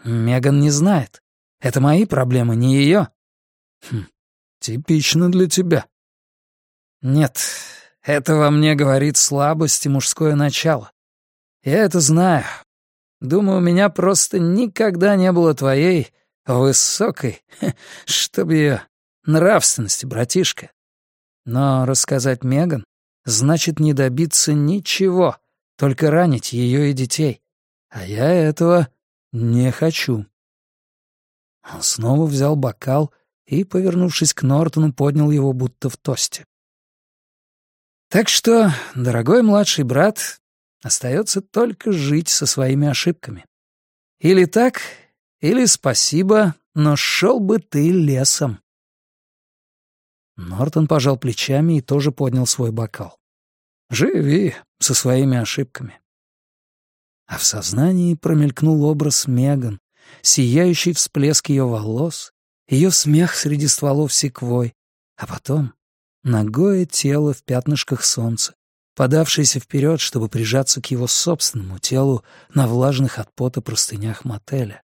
Меган не знает. Это мои проблемы, не ее. Типично для тебя. Нет, это во мне говорит слабость и мужское начало. Я это знаю. Думаю, у меня просто никогда не было твоей высокой, чтоб ее, нравственности, братишка. Но рассказать Меган значит не добиться ничего, только ранить ее и детей. А я этого не хочу. Он снова взял бокал и, повернувшись к Нортону, поднял его будто в тосте. Так что, дорогой младший брат, остается только жить со своими ошибками. Или так, или спасибо, но шел бы ты лесом. Нортон пожал плечами и тоже поднял свой бокал. Живи со своими ошибками. А в сознании промелькнул образ Меган, сияющий всплеск ее волос, ее смех среди стволов секвой, а потом нагое тело в пятнышках солнца, подавшееся вперед, чтобы прижаться к его собственному телу на влажных от пота простынях мотеля.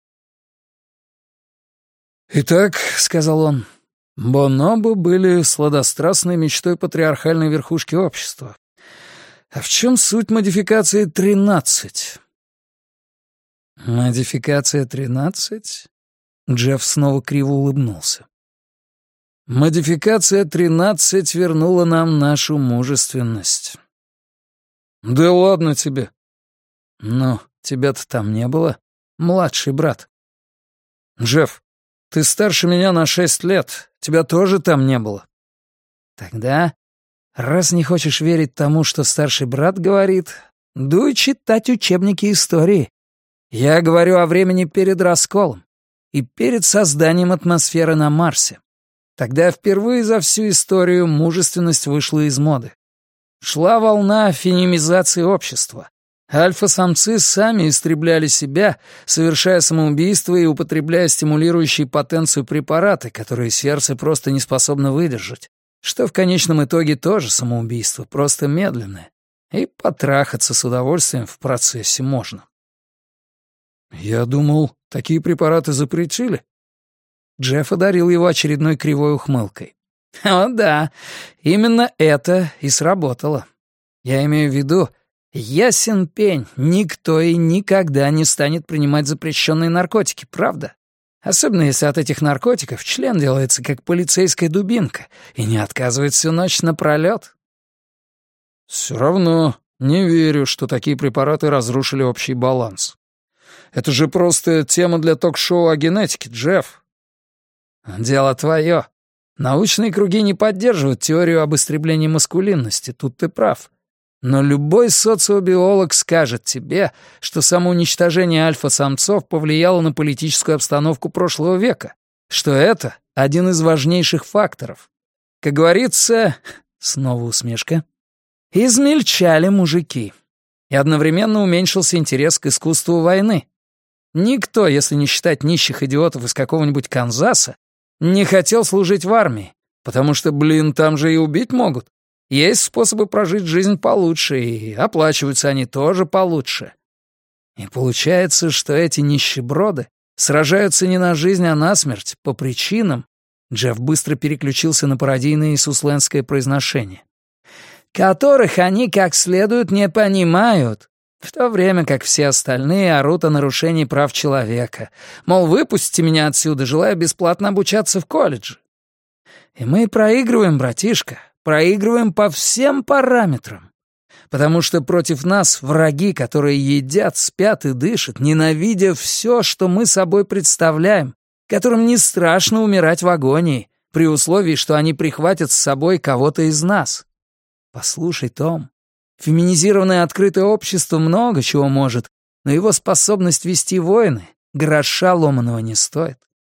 «Итак», — сказал он, — «бонобо были сладострастной мечтой патриархальной верхушки общества. А в чем суть модификации 13?» «Модификация 13?» Джефф снова криво улыбнулся. «Модификация 13 вернула нам нашу мужественность». «Да ладно тебе». «Ну, тебя-то там не было, младший брат». «Джефф, ты старше меня на 6 лет, тебя тоже там не было». «Тогда, раз не хочешь верить тому, что старший брат говорит, дуй читать учебники истории. Я говорю о времени перед расколом и перед созданием атмосферы на Марсе. Тогда впервые за всю историю мужественность вышла из моды. Шла волна феминизации общества. Альфа-самцы сами истребляли себя, совершая самоубийство и употребляя стимулирующие потенцию препараты, которые сердце просто не способно выдержать, что в конечном итоге тоже самоубийство, просто медленное. И потрахаться с удовольствием в процессе можно. «Я думал, такие препараты запретили». Джефф одарил его очередной кривой ухмылкой. «О да, именно это и сработало. Я имею в виду, ясен пень, никто и никогда не станет принимать запрещенные наркотики, правда? Особенно если от этих наркотиков член делается как полицейская дубинка и не отказывает всю ночь напролёт». «Все равно не верю, что такие препараты разрушили общий баланс. Это же просто тема для ток-шоу о генетике, Джефф». «Дело твое. Научные круги не поддерживают теорию об истреблении маскулинности, тут ты прав. Но любой социобиолог скажет тебе, что самоуничтожение альфа-самцов повлияло на политическую обстановку прошлого века, что это один из важнейших факторов. Как говорится, снова усмешка, измельчали мужики. И одновременно уменьшился интерес к искусству войны. Никто, если не считать нищих идиотов из какого-нибудь Канзаса, не хотел служить в армии, потому что, там же и убить могут. Есть способы прожить жизнь получше, и оплачиваются они тоже получше. И получается, что эти нищеброды сражаются не на жизнь, а на смерть, по причинам, Джефф быстро переключился на пародийное иисусленское произношение, которых они как следует не понимают, в то время как все остальные орут о нарушении прав человека. Мол, выпустите меня отсюда, желаю бесплатно обучаться в колледже. И мы проигрываем, братишка, проигрываем по всем параметрам. Потому что против нас враги, которые едят, спят и дышат, ненавидя все, что мы собой представляем, которым не страшно умирать в агонии, при условии, что они прихватят с собой кого-то из нас. Послушай, Том, феминизированное открытое общество много чего может, но его способность вести войны гроша ломаного не стоит.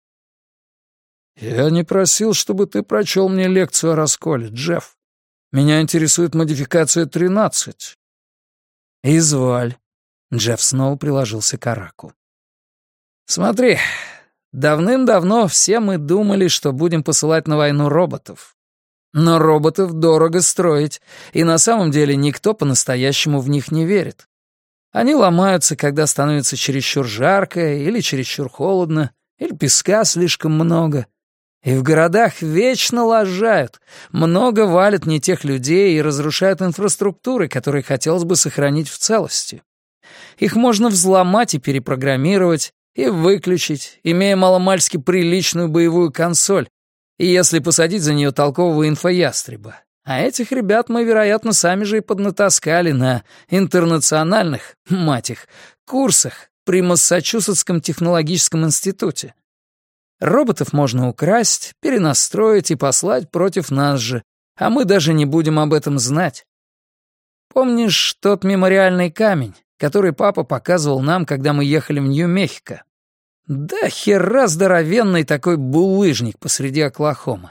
«Я не просил, чтобы ты прочел мне лекцию о расколе, Джефф. Меня интересует модификация 13». «Изволь». Джефф снова приложился к Араку. «Смотри, давным-давно все мы думали, что будем посылать на войну роботов. Но роботов дорого строить, и на самом деле никто по-настоящему в них не верит. Они ломаются, когда становится чересчур жарко или чересчур холодно, или песка слишком много. И в городах вечно лажают, много валят не тех людей и разрушают инфраструктуры, которые хотелось бы сохранить в целости. Их можно взломать и перепрограммировать, и выключить, имея маломальски приличную боевую консоль, и если посадить за нее толкового инфоястреба. А этих ребят мы, вероятно, сами же и поднатаскали на интернациональных, мать их, курсах при Массачусетском технологическом институте. Роботов можно украсть, перенастроить и послать против нас же, а мы даже не будем об этом знать. Помнишь тот мемориальный камень, который папа показывал нам, когда мы ехали в Нью-Мехико? Да хера здоровенный такой булыжник посреди Оклахомы.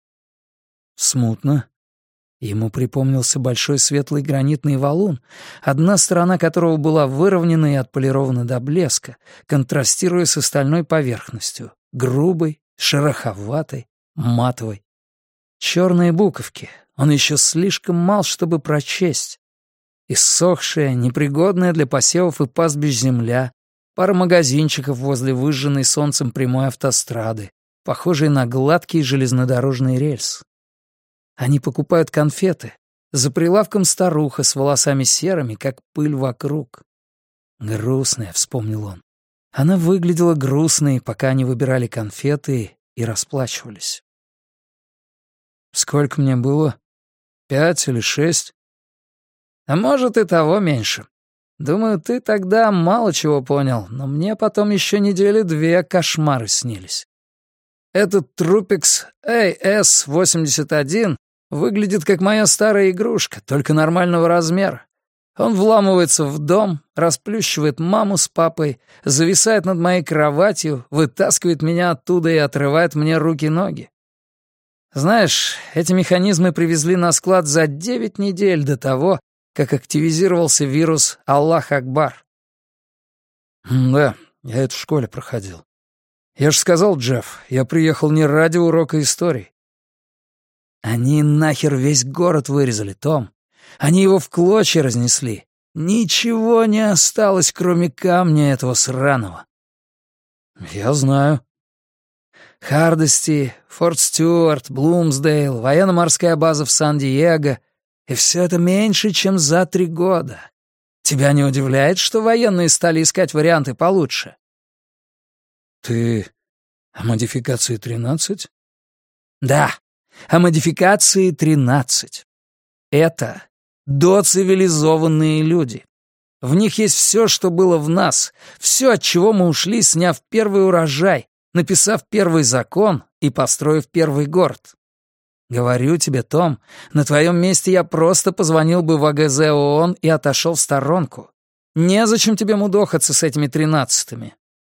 Смутно. Ему припомнился большой светлый гранитный валун, одна сторона которого была выровнена и отполирована до блеска, контрастируя с остальной поверхностью, грубой, шероховатой, матовой. Черные буковки, он еще слишком мал, чтобы прочесть. Иссохшая, непригодная для посевов и пастбищ земля, пара магазинчиков возле выжженной солнцем прямой автострады, похожей на гладкий железнодорожный рельс. Они покупают конфеты. За прилавком старуха с волосами серыми, как пыль вокруг. Грустная, вспомнил он. Она выглядела грустной, пока они выбирали конфеты и расплачивались. Сколько мне было? 5 или 6? А может, и того меньше. Думаю, ты тогда мало чего понял, но мне потом еще 2 недели кошмары снились. Этот Трупикс AS-81 выглядит как моя старая игрушка, только нормального размера. Он вламывается в дом, расплющивает маму с папой, зависает над моей кроватью, вытаскивает меня оттуда и отрывает мне руки-ноги. Знаешь, эти механизмы привезли на склад за 9 недель до того, как активизировался вирус Аллах Акбар. Да, я это в школе проходил. Я же сказал, Джефф, я приехал не ради урока истории. Они нахер весь город вырезали, Том. Они его в клочья разнесли. Ничего не осталось, кроме камня этого сраного. Я знаю. Хардости, Форт Стюарт, Блумсдейл, военно-морская база в Сан-Диего. И все это меньше, чем за 3 года. Тебя не удивляет, что военные стали искать варианты получше? Ты о модификации 13? Да. О модификации 13. Это доцивилизованные люди. В них есть все, что было в нас, все, от чего мы ушли, сняв первый урожай, написав первый закон и построив первый город. Говорю тебе, Том, на твоем месте я просто позвонил бы в АГЗ ООН и отошел в сторонку. Незачем тебе мудохаться с этими 13-ми.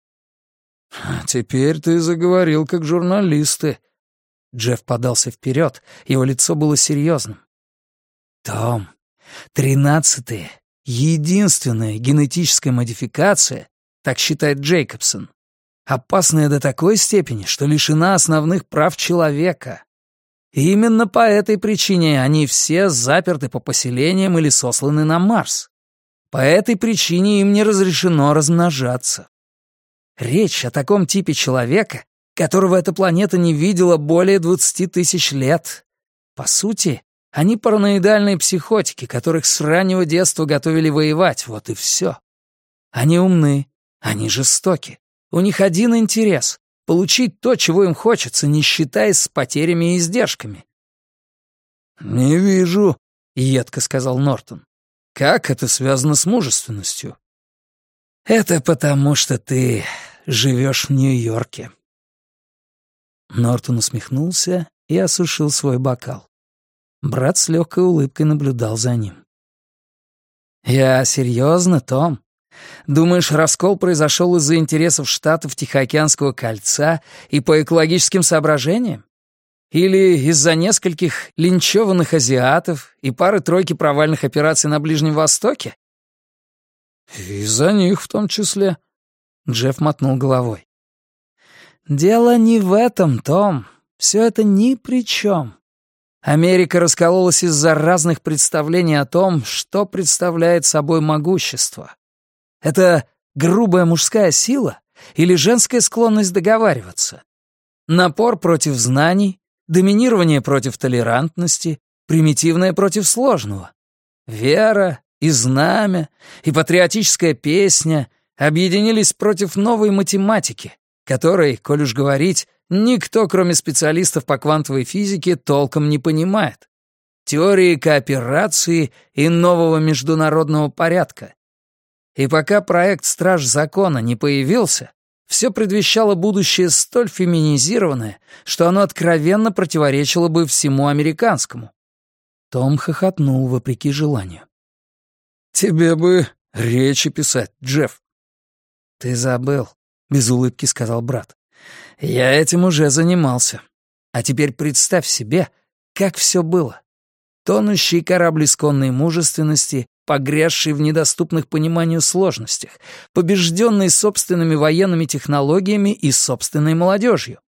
Теперь ты заговорил как журналисты. Джефф подался вперед, его лицо было серьезным. Том, 13-е — единственная генетическая модификация, так считает Джейкобсон, опасная до такой степени, что лишена основных прав человека. И именно по этой причине они все заперты по поселениям или сосланы на Марс. По этой причине им не разрешено размножаться. Речь о таком типе человека, которого эта планета не видела более 20 тысяч лет. По сути, они параноидальные психотики, которых с раннего детства готовили воевать, вот и все. Они умны, они жестоки. У них один интерес — получить то, чего им хочется, не считаясь с потерями и издержками. «Не вижу», — едко сказал Нортон. «Как это связано с мужественностью?» «Это потому, что ты живешь в Нью-Йорке». Нортон усмехнулся и осушил свой бокал. Брат с легкой улыбкой наблюдал за ним. «Я серьезно, Том? Думаешь, раскол произошел из-за интересов штатов Тихоокеанского кольца и по экологическим соображениям? Или из-за нескольких линчеванных азиатов и пары-тройки провальных операций на Ближнем Востоке?» «Из-за них в том числе», — Джефф мотнул головой. «Дело не в этом, Том. Все это ни при чем. Америка раскололась из-за разных представлений о том, что представляет собой могущество. Это грубая мужская сила или женская склонность договариваться? Напор против знаний, доминирование против толерантности, примитивное против сложного. Вера и знамя, и патриотическая песня объединились против новой математики, которой, коль уж говорить, никто, кроме специалистов по квантовой физике, толком не понимает. Теории кооперации и нового международного порядка. И пока проект «Страж закона» не появился, все предвещало будущее столь феминизированное, что оно откровенно противоречило бы всему американскому. Том хохотнул вопреки желанию. «Тебе бы речи писать, Джефф». «Ты забыл», — без улыбки сказал брат. «Я этим уже занимался. А теперь представь себе, как все было. Тонущий корабль исконной мужественности, погрязший в недоступных пониманию сложностях, побежденный собственными военными технологиями и собственной молодежью.